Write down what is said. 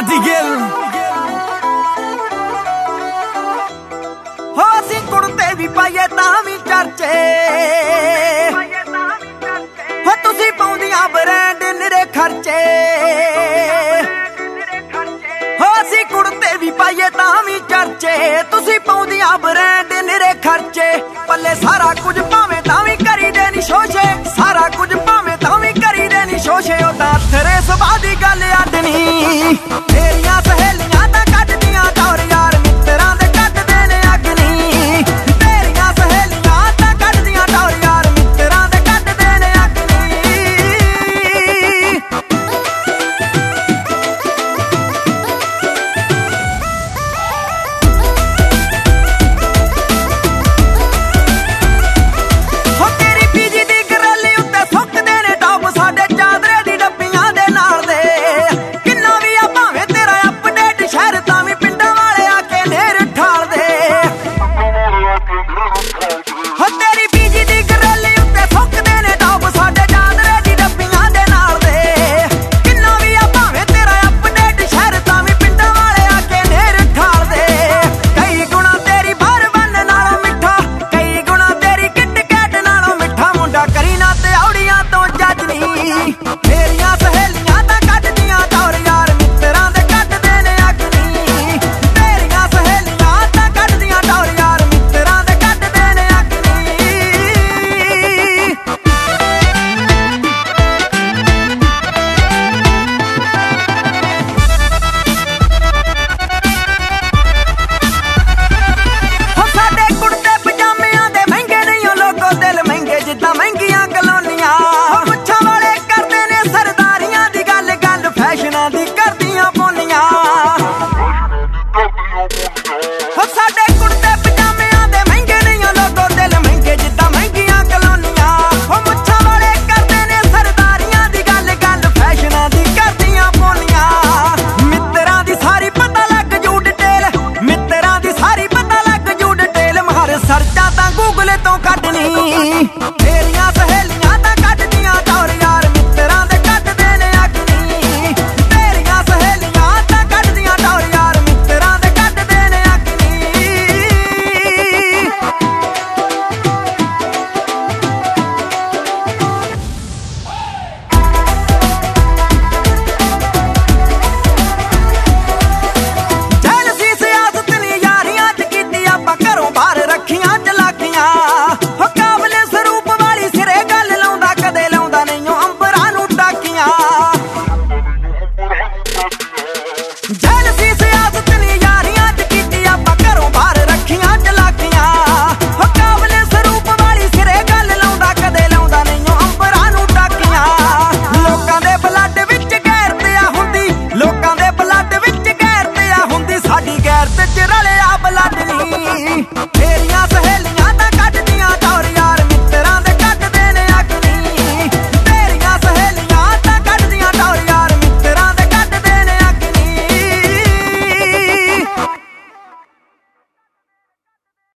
ਲਾਡੀ ਗਿੱਲ ਹੋ ਅਸੀਂ ਕੁੜਤੇ ਵੀ ਪਾਈਏ ਤਾਂ ਵੀ ਚਰਚੇ ਹੋ ਤੁਸੀਂ ਪਾਉਂਦੀਆਂ ਬ੍ਰਾਂਡ ਨਿਰੇ ਖਰਚੇ ਹੋ ਅਸੀਂ ਕੁੜਤੇ ਵੀ ਪਾਈਏ ਤਾਂ ਵੀ ਚਰਚੇ ਤੁਸੀਂ ਪਾਉਂਦੀਆਂ ਬ੍ਰਾਂਡ ਨਿਰੇ ਖਰਚੇ ਪੱਲੇ ਸਾਰਾ ਕੁਝ ਭਾਵੇਂ ਤਾਂ ਵੀ ਕਰੀਦੇ ਨੀ ਸ਼ੋਸ਼ੇ ਸਾਰਾ ਕੁਝ ਭਾਵੇਂ ਤਾਂ ਵੀ ਕਰੀਦੇ ਨੀ ਸ਼ੋਸ਼ੇ ਉਹ ਤਾਂ ਤੇਰੇ ਸੁਭਾਅ ਦੀ ਗੱਲ ਅੱਡਣੀ ਤੇਰੀਆਂ ਸਹੇਲੀਆਂ ਤਾਂ ਕੱਢਦੀਆਂ ਦੌਰ ਯਾਰ ਮਿੱਤਰਾਂ ਦੇ ਕੱਢਦੇ ਨੇ ਅਗਨੀ ਤੇਰੀਆਂ ਸਹੇਲੀਆਂ ਤਾਂ ਕੱਢਦੀਆਂ ਦੌਰ ਯਾਰ ਮਿੱਤਰਾਂ ਦੇ ਕੱਢਦੇ ਨੇ ਅਗਨੀ ਹੋ ਤੇਰੀ ਬੀਜੀ ਦੀ ਗਰਲੀ ਉੱਤੇ ਸੁੱਕਦੇ ਨੇ ਟੌਪ ਸਾਡੇ ਚਾਦਰੇ ਦੀ ਡੱਬੀਆਂ ਦੇ ਨਾਲ ਦੇ ਕਿੰਨਾ ਵੀ ਆ ਭਾਵੇਂ ਤੇਰਾ ਅਪਡੇਟ ਸ਼ਹਿਰ ਤਾਂ ਵੀ ਪਿੰਡਾਂ ਵਾਲੇ ਆ ਕੇ ਨੇਰ ਠਾਲਦੇ ਹੋ ਤੇਰੀ ਬੀਜੀ ਦੀ ਗਰਲੀ ਉੱਤੇ ਸੁੱਕਦੇ ਨੇ ਟੌਪ ਸਾਡੇ ਚਾਦਰੇ ਦੀ ਡੱਬੀਆਂ ਦੇ ਨਾਲ ਦੇ ਕਿੰਨਾ ਵੀ ਆ ਭਾਵੇਂ ਤੇਰਾ ਅਪਡੇਟ ਸ਼ਹਿਰ ਤਾਂ ਵੀ ਪਿੰਡਾਂ ਵਾਲੇ ਆ ਕੇ ਨੇਰ ਠਾਲਦੇ ਕਈ ਗੁਣਾ ਤੇਰੀ ਬਾਹਰ ਬੰਨ ਨਾਲੋਂ ਮਿੱਠਾ ਕਈ ਗੁਣਾ ਤੇਰੀ ਕਿਟ ਕੈਟ ਨਾਲੋਂ ਮਿੱਠਾ ਮੁੰਡਾ ਕਰੀ ਨਾ ਤੇ ਔੜੀਆਂ ਤੋਂ ਜੱਜ ਨਹੀਂ ਮੇਰੀਆਂ ਸਹੇਲੀਆਂ ਤਾਂ ਕੱਢਦੀਆਂ ਦੌਰ ਯਾਰ ਮਿੱਤਰਾਂ ਦੇ ਕੱਢਦੇ ਨੇ ਅਗਨੀ ਤੇਰੀਆਂ ਸਹੇਲੀਆਂ ਤਾਂ ਕੱਢਦੀਆਂ ਦੌਰ ਯਾਰ ਮਿੱਤਰਾਂ ਦੇ ਕੱਢਦੇ ਨੇ ਅਗਨੀ ਹੋ ਸਾਡੇ ਕੁੜਤੇ ਪਜਾਮਿਆਂ ਦੇ ਮਹਿੰਗੇ ਨਹੀਂ ਉਹ ਲੋਗੋ ਦਿਲ ਮਹਿੰਗੇ ਜਿੱਦਾਂ ਮਹਿੰਗੀਆਂ ਕਲੋਨੀਆਂ ਹੋ ਮੁੱਛਾਂ ਵਾਲੇ ਕਰਦੇ ਨੇ ਸਰਦਾਰੀਆਂ ਦੀ ਗੱਲ ਗੱਲ ਫੈਸ਼ਨਾਂ ਦੀ ਕਰਦੀਆਂ ਪੋਨੀਆਂ ਹੋ ਸਾਡੇ ਕੁੜਤੇ ਪਜਾਮਿਆਂ ਦੇ ਮਹਿੰਗੇ ਨਹੀਂ ਉਹ ਲੋਗੋ ਦਿਲ ਮਹਿੰਗੇ ਜਿੱਦਾਂ ਮਹਿੰਗੀਆਂ ਕਲੋਨੀਆਂ ਹੋ ਮੁੱਛਾਂ ਵਾਲੇ ਕਰਦੇ ਨੇ ਸਰਦਾਰੀਆਂ ਦੀ ਗੱਲ ਗੱਲ ਫੈਸ਼ਨਾਂ ਦੀ ਕਰਦੀਆਂ ਪੋਨੀਆਂ ਮਿੱਤਰਾਂ ਦੀ ਸਾਰੀ ਪਤਾ ਲੱਗ ਜੂ ਡਿਟੇਲ ਮਿੱਤਰਾਂ ਦੀ ਸਾਰੀ ਪਤਾ ਲੱਗ ਜੂ ਡਿਟੇਲ ਮਾਰ ਸਰਚਾਂ ਤਾਂ ਗੂਗਲ ਤੋਂ ਕੱਢਣੀ ਤੇਰੀਆਂ ਸਹੇਲੀਆਂ ਤਾਂ ਕੱਢਦੀਆਂ ਦੌਰ ਯਾਰ ਮਿੱਤਰਾਂ ਦੇ ਕੱਢਦੇ ਨੇ ਅਗਨੀ ਤੇਰੀਆਂ ਸਹੇਲੀਆਂ ਤਾਂ ਕੱਢਦੀਆਂ ਦੌਰ ਯਾਰ ਮਿੱਤਰਾਂ ਦੇ ਕੱਢਦੇ ਨੇ ਅਗਨੀ ਜੈਲਸੀ ਸਿਆਸਤ ਨੀ ਯਾਰੀਆਂ ਚ ਕੀਤੀ ਆਪਾਂ ਘਰੋਂ ਬਾਹਰ ਰੱਖੀਆਂ ਚਲਾਕੀਆਂ ਹੋ ਕਾਬਲੇ ਸਰੂਪ ਵਾਲੀ ਸਿਰੇ ਗੱਲ ਲਾਉਂਦਾ ਕਦੇ ਲਾਉਂਦਾ ਨਹੀਂ ਉਹ ਅੰਬਰਾਂ ਨੂੰ ਟਾਕੀਆਂ ਜੈਲਸੀ